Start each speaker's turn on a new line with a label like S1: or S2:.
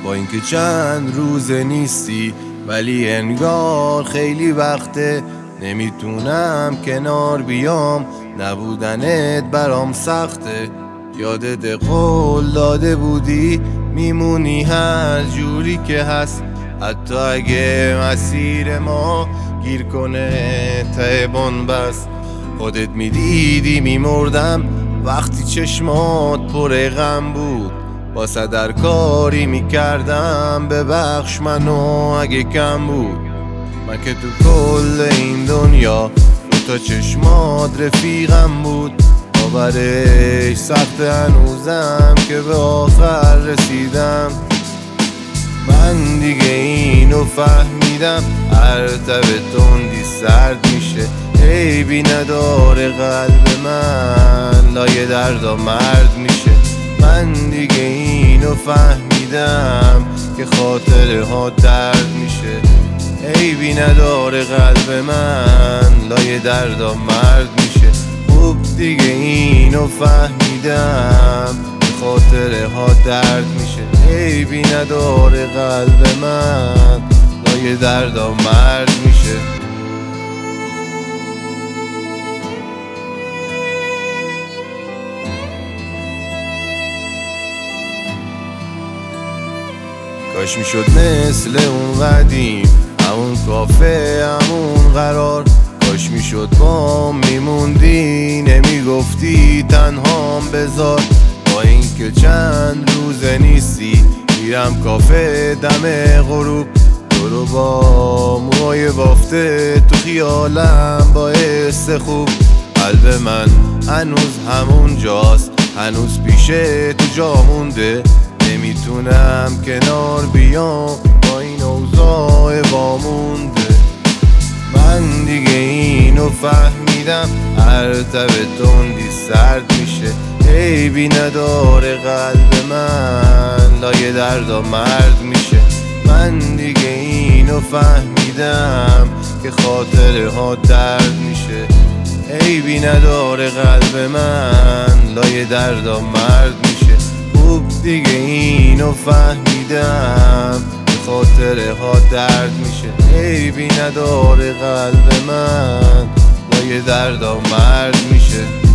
S1: با اینکه چند روز نیستی ولی انگار خیلی وقته. نمیتونم کنار بیام، نبودنت برام سخته. یادت قول داده بودی میمونی هر جوری که هست، حتی اگه مسیر ما گیر کنه ته بن‌بست. خودت میدیدی میمردم وقتی چشمات پر غم بود، واسه در کاری میکردم ببخش منو اگه کم بود. من که تو کل این دنیا تا چشمات رفیقم بود، باورش سخت هنوزم که به آخر رسیدم. من دیگه اینو فهمیدم هر تب تندی سرد میشه، عیبی نداره قلب من لای دردا مرد میشه. من دیگه اینو فهمیدم که خاطره ها درد میشه، عیبی نداره قلب من لای دردا مرد میشه. خوب دیگه اینو فهمیدم که خاطره ها درد میشه، عیبی نداره قلب من لای دردا مرد میشه. کاش میشد مثل اون قدیم، همون کافه همون قرار. کاش میشد با میموندی نمیگفتی تنهام بذار. با اینکه چند روزه نیستی میرم کافه دم غروب، تو رو با موهای بافته تو خیالم باعث خوب. قلب من هنوز همون جاست، هنوز پیشه تو جا مونده. نمیتونم کنار بیام با این اوضاع وامونده. من دیگه اینو فهمیدم هر تب تندی سرد میشه، عیبی نداره قلب من لای دردا مرد میشه. من دیگه اینو فهمیدم که خاطره ها درد میشه، عیبی نداره قلب من لای دردا مرد میشه. خوب دیگه اینو فهمیدم که خاطره ها درد میشه، عیبی نداره قلب من لای دردا مرد میشه.